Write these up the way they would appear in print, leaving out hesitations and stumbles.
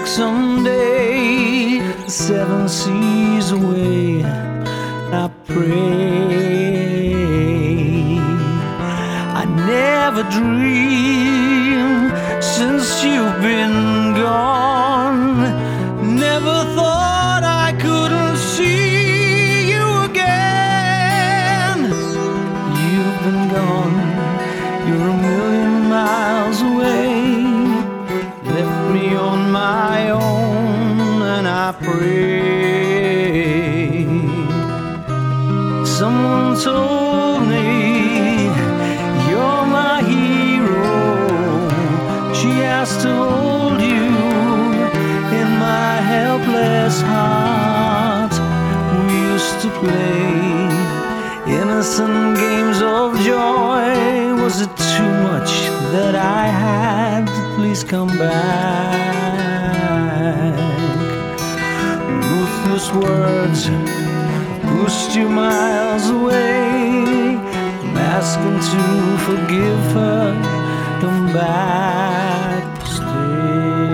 someday, the seven seas away. I pray. I never dreamed since you've been gone. Never thought I couldn't see you again. You've been gone, you're a million miles away. Left me on my own, and I pray. Someone told me you're my hero. She asked to hold you in my helpless heart. We used to play innocent games of joy. Was it too much that I had? Please come back. Ruthless words pushed you miles away. I'm asking to forgive her. Come back, stay.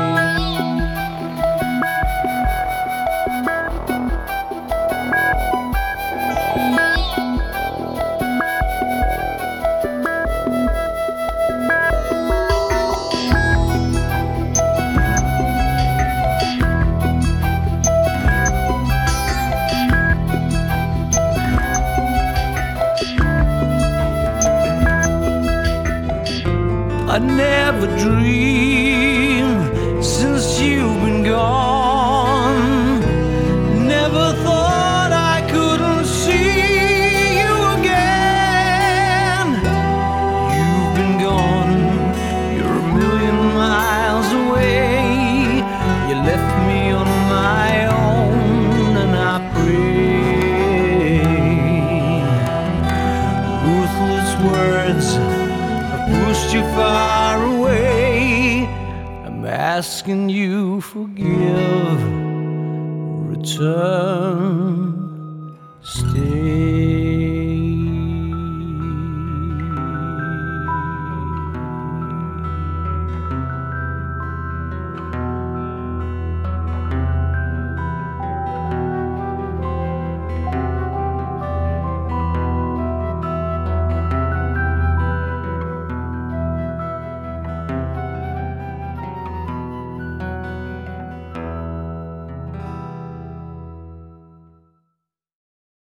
I never dreamed since you've been gone. Never thought I couldn't see you again. You've been gone, you're a million miles away. You left me on my own, and I pray. Ruthless words pushed you far away. I'm asking you forgive, return, stay.